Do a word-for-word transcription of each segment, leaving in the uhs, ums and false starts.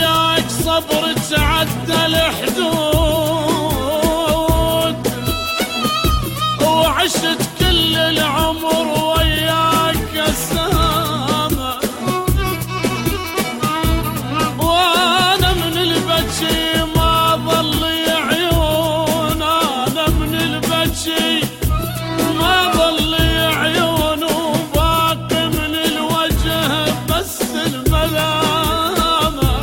وياك صبر تعدى الحدود، وعشت كل العمر وياك السامة، وانا من البكي ما ظل عيون، انا من البكي ما ظل عيون، وباقي من الوجه بس الملامة.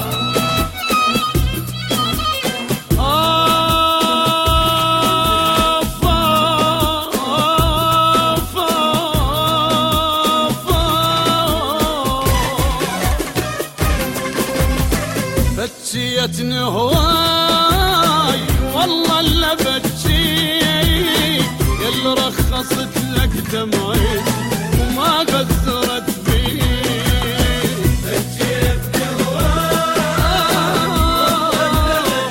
آف آف آف بكيتني هواي والله الا بكيك، ياللي رخصت لك دمعي وما قصرت بيك. بكيتني هواي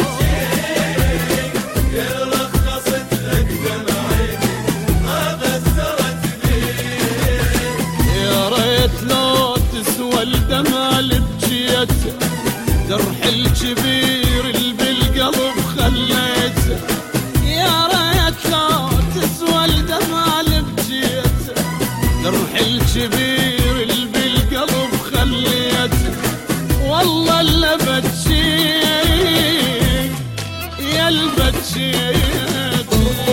ياللي رخصت لك دمعي وما قصرت بيك. يا ريت لو تسوى الدمع اللي بكيته، جرح الكبير اللي بالقلب خليته. يا ريت لو تسوى الدمع اللي بجيته، جرح الكبير اللي بالقلب خليته. والله اللي بجيك يا اللي بجيت.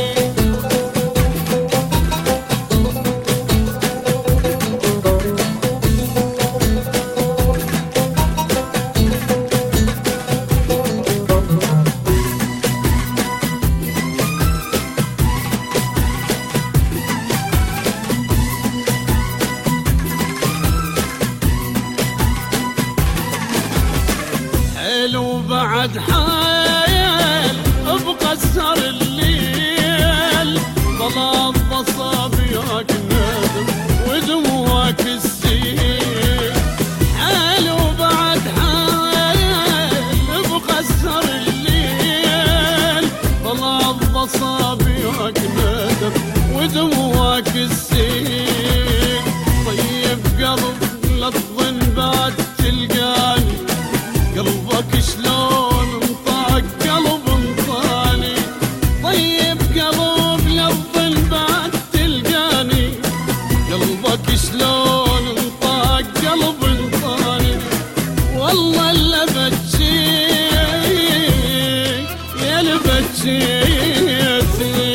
وبعد حايل بقصر الليل، ظلام بصابيك ندم ودموعك السيل. حايل وبعد حايل بقصر الليل، ظلام بصابيك ندم ودموعك السيل. طيب قلب لا تظن بعد تلقاني، قلبك شلون انطاق قلب انطاني. طيب قلب لا تظن بعد تلقاني، قلبك شلون انطاق قلب انطاني. والله اللي بجيك يا اللي بجيتني.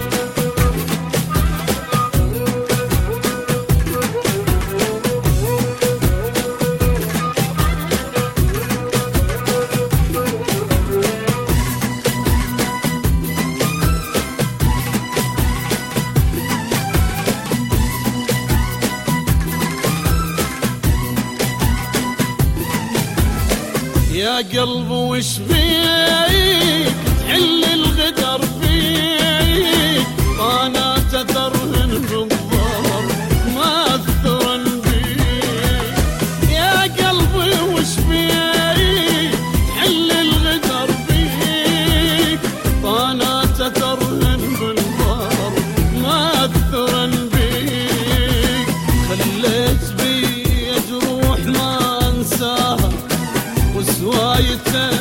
يا قلب وش بيك تحل الغدر فيك، انا تذرهن بالظهر ما اثرن بيك. يا قلبي وش بيك تحل الغدر فيك، انا تذرهن بالظهر ما اثرن بيك. خليت بي جروح ما انساها وسوايته